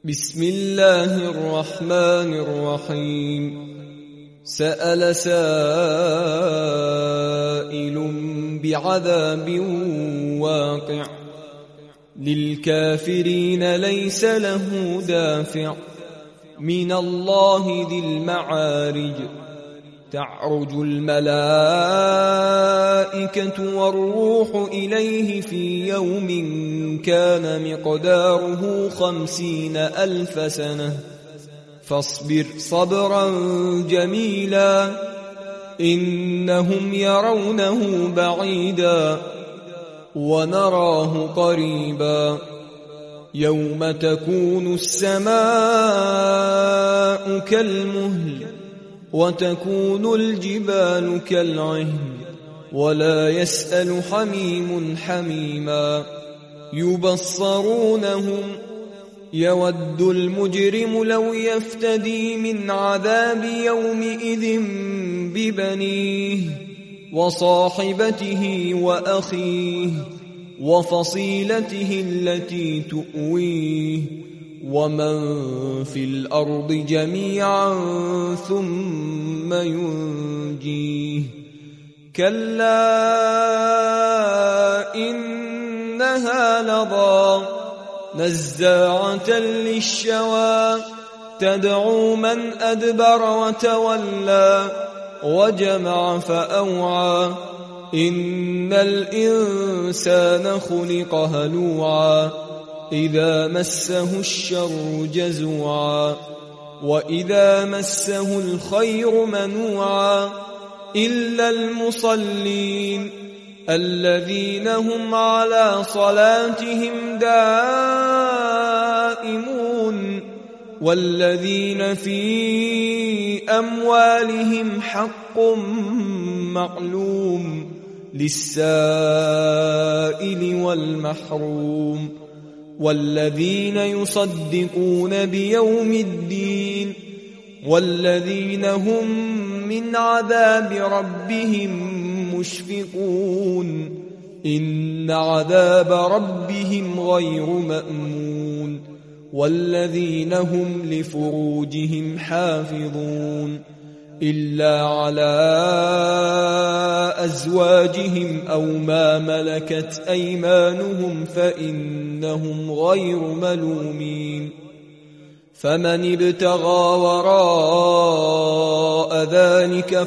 بسم الله الرحمن الرحيم. سأل سائل بعذاب واقع للكافرين ليس له دافع من الله ذي المعارج. تعرج الملائكة والروح إليه في يوم كان مقداره 50,000 سنة فاصبر صبرا جميلا إنهم يرونه بعيدا ونراه قريبا. يوم تكون السماء كالمهل وتكون الجبال كالعهن ولا يسأل حميم حميما. يبصرونهم يود المجرم لو يفتدي من عذاب يومئذ ببنيه وصاحبته وأخيه وفصيلته التي تؤويه ومن في الأرض جميعا ثم ينجيه. كلا إنها لظى نزاعة للشوى تدعو من أدبر وتولى وجمع فأوعى. إن الإنسان خلق هلوعا إذا مسه الشر جزوعا وإذا مسه الخير منوعا إلا المصلين الذين هم على صلاتهم دائمون والذين في أموالهم حق معلوم للسائل والمحروم والذين يصدقون بيوم الدين والذين هم من عذاب ربهم مشفقون. إن عذاب ربهم غير مأمون. والذين هم لفروجهم حافظون إلا على أزواجهم أو ما ملكت أيمانهم فإنهم غير ملومين. فمن ابتغى وراء ذلك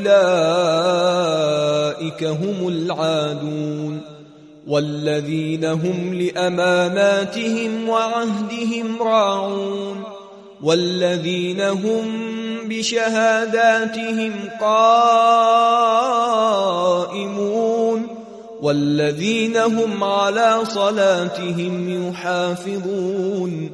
فأولئك هم العادون. والذين هم لأماناتهم وعهدهم راعون والذين هم بشهاداتهم قائمون والذين هم على صلاتهم يحافظون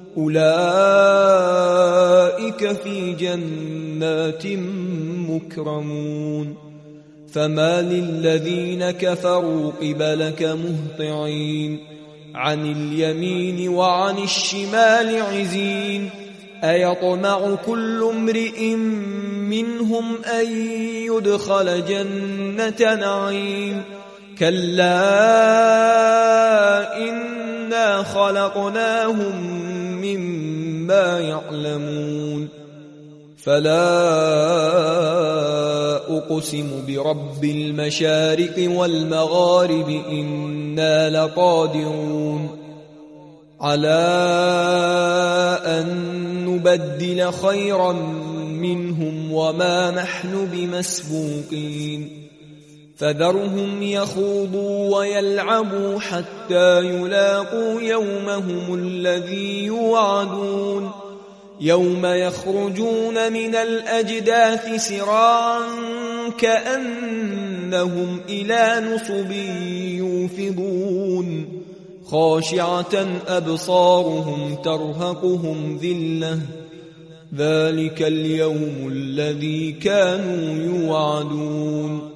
أولئك في جنات مكرمون. فما للذين كفروا قبلك مهطعين عن اليمين وعن الشمال عزين. أيطمع كل امرئ منهم أن يدخل جنة نعيم. كلا إنا خلقناهم مما يعلمون. فلا أقسم برب المشارق والمغارب إنا لقادرون على أن نبدل خيرا منهم وما نحن بمسبوقين. فذرهم يخوضوا ويلعبوا حتى يلاقوا يومهم الذي يوعدون. يوم يخرجون من الأجداث سراعا كأنهم إلى نصب يوفضون. خاشعة أبصارهم ترهقهم ذلة ذلك اليوم الذي كانوا يوعدون.